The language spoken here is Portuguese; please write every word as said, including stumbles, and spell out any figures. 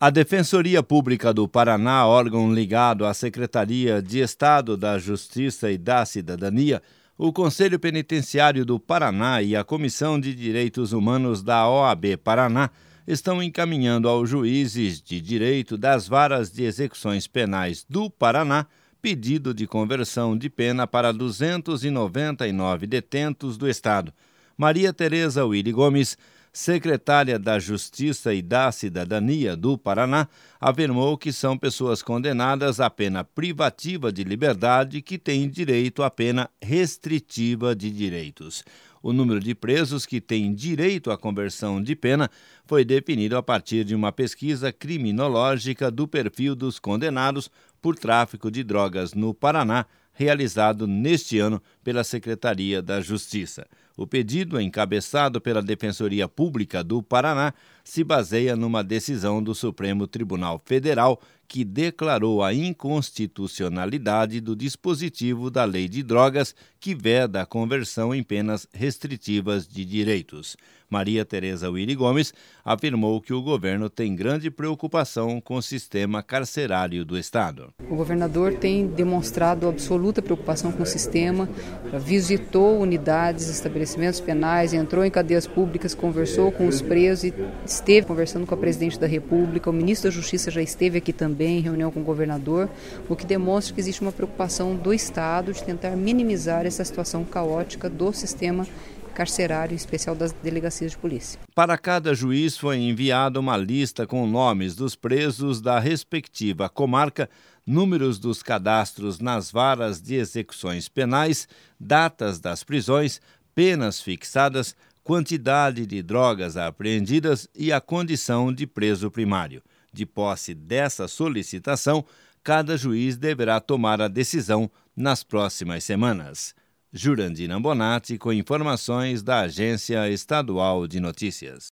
A Defensoria Pública do Paraná, órgão ligado à Secretaria de Estado da Justiça e da Cidadania, o Conselho Penitenciário do Paraná e a Comissão de Direitos Humanos da O A B Paraná estão encaminhando aos juízes de direito das varas de execuções penais do Paraná pedido de conversão de pena para duzentos e noventa e nove detentos do Estado. Maria Tereza Willy Gomes, secretária da Justiça e da Cidadania do Paraná, afirmou que são pessoas condenadas à pena privativa de liberdade que têm direito à pena restritiva de direitos. O número de presos que têm direito à conversão de pena foi definido a partir de uma pesquisa criminológica do perfil dos condenados por tráfico de drogas no Paraná, realizado neste ano pela Secretaria da Justiça. O pedido, encabeçado pela Defensoria Pública do Paraná, se baseia numa decisão do Supremo Tribunal Federal que declarou a inconstitucionalidade do dispositivo da Lei de Drogas que veda a conversão em penas restritivas de direitos. Maria Tereza Willy Gomes afirmou que o governo tem grande preocupação com o sistema carcerário do Estado. O governador tem demonstrado absoluta preocupação com o sistema, visitou unidades, estabelecimentos penais, entrou em cadeias públicas, conversou com os presos e esteve conversando com a presidente da República. O ministro da Justiça já esteve aqui também em reunião com o governador, o que demonstra que existe uma preocupação do Estado de tentar minimizar essa situação caótica do sistema carcerário, em especial das delegacias de polícia. Para cada juiz foi enviada uma lista com nomes dos presos da respectiva comarca, números dos cadastros nas varas de execuções penais, datas das prisões, penas fixadas, quantidade de drogas apreendidas e a condição de preso primário. De posse dessa solicitação, cada juiz deverá tomar a decisão nas próximas semanas. Jurandir Ambonati, com informações da Agência Estadual de Notícias.